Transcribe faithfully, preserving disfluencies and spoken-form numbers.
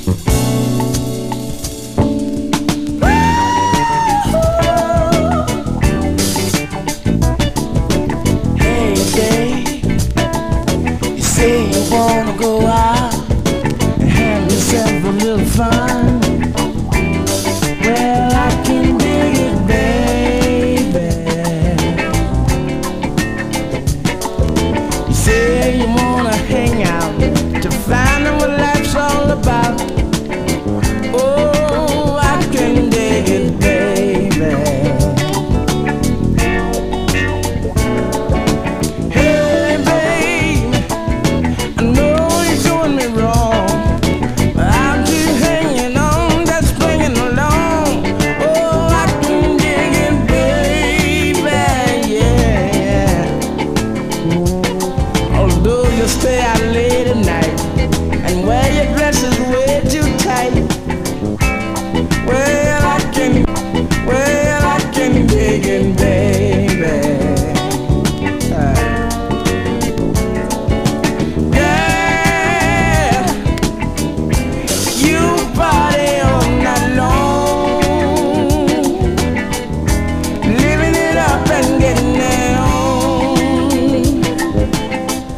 Wanna go out and have yourself a little fun? Well, I can dig it, baby. You say you want